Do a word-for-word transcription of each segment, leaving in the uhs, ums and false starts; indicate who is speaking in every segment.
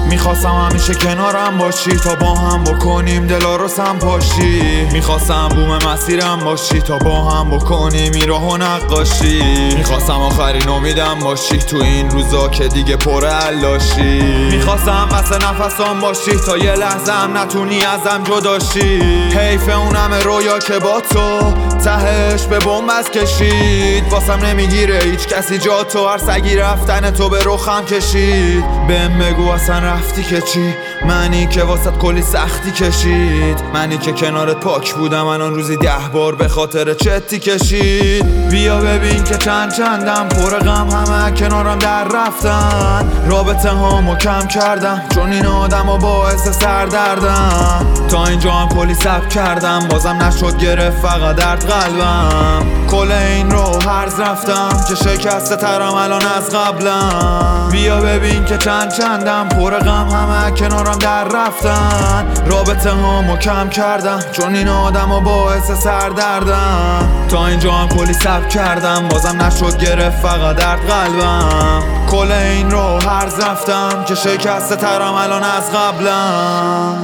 Speaker 1: میخواستم همیشه کنارم باشی تا با هم بکنیم دلا رو سمپاشی. میخواستم بوم مسیرم باشی تا با هم بکنیم این راهو نقاشی. میخواستم آخرین امیدم باشی تو این روزا که دیگه پر علاشی. میخواستم واسه نفسام باشی تا یه لحظه هم نتونی ازم جداشی. حیف اونم رویا که با تو تهش به بنبست کشید. واسم نمیگیره هیچ کسی جا تو، هر سگی رفتن تو به رخم کشید. بهم بگو اصلا رفتی که چی؟ منی که واسط کلی سختی کشید. منی که کنارت پاک بودم الان روزی ده بار به خاطر چتی کشید. بیا ببین که چند چندم پر غم همه کنارم در رفتن. رابطه هامو کم کردم چون این آدم و باعث سردردم. تا اینجا هم کلی سب کردم بازم نشد گرفت فقط درد قلبم. کل این رو هرز رفتم که شکسته ترم الان از قبلم. بیا ببین که چند چندم پر غم همه کنارم در رفتن. رابطه هامو کم کردم چون این آدم و باعث سردردم. تا اینجا هم کلی سب کردم بازم نشد گرفت فقط درد قلبم. کل این رو هرز رفتم که شکسته ترم الان از قبلم.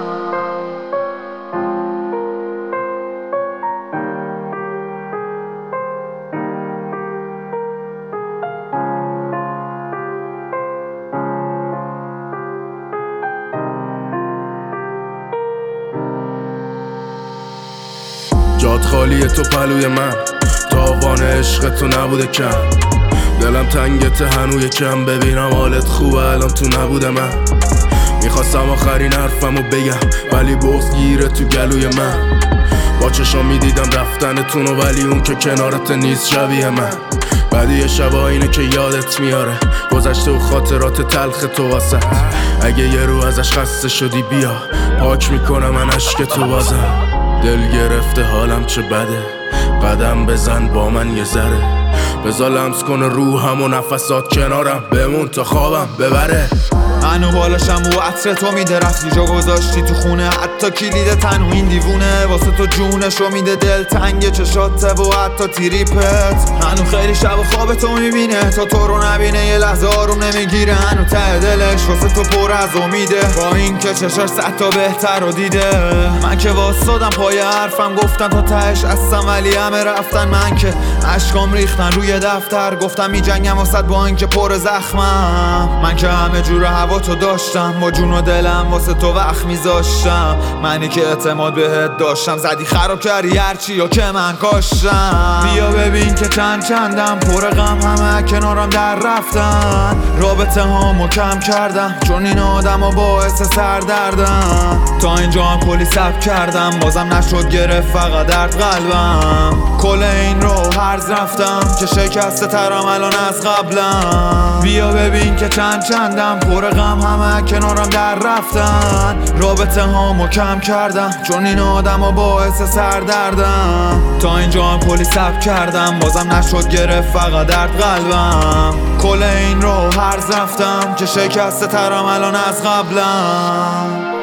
Speaker 2: جات خالیه تو پلوی من، تاوان عشق تو نبوده کم. دلم تنگته هنوی کم، ببینم حالت خوبه الان تو نبوده من. میخواستم آخرین حرفمو بگم ولی بغض گیره تو گلوی من. با چشم میدیدم رفتنتونو ولی اون که کنارت نیست شبیه من. بعدی شبا اینه که یادت میاره گذشته و خاطرات تلخ تو واسه. اگه یه رو ازش خسته شدی بیا پاک میکنم من عشق تو بازم. دل گرفته حالم چه بده، قدم بزن با من یه ذره. بذار لمس کنه روحم و نفسات کنارم بمون تا خوابم ببره.
Speaker 1: هنو بالاشم و عطر تو میده رفتی جا گذاشتی تو خونه. حتی کلید تنو این دیوونه واسه تو جونشو میده. دل تنگ چشاته و حتی تریپت. هنو خیلی شب و خواب تو میبینه تا تو رو نبینه یه لحظه آروم نمیگیره. هنو ته دلش واسه تو پر از امیده با این که چشاش صد تا بهتر رو دیده. من که واسادم پای حرفم گفتم تا تهش هستم ولی همه رفتن. من که اشکام ریختن روی دفتر گفتم میجنگم واسه با این که پر زخمم. من که همه جور هوا تو داشتم با جون و دلم واسه تو وقت میذاشتم. منی که اعتماد بهت داشتم زدی خراب کردی هرچی یا که من کاشتم. بیا ببین که چند چندم پر غم همه کنارم در رفتن. رابطه هامو کم کردم چون این آدم و باعث سردردم. تا اینجا هم کلی سب کردم بازم نشد گرفت فقط درد قلبم. کل این رو هرز رفتم که شکسته ترم الان از قبلم. بیا ببین که چند چندم پر غم همه کنارم در رفتن. رابطه هامو کم کردم چون این آدم و باعث سردردم. تا اینجا هم کلی سب کردم بازم نشد گرفت فقط درد قلبم. کل این رو هرز رفتم که شکسته ترم الان از قبلم.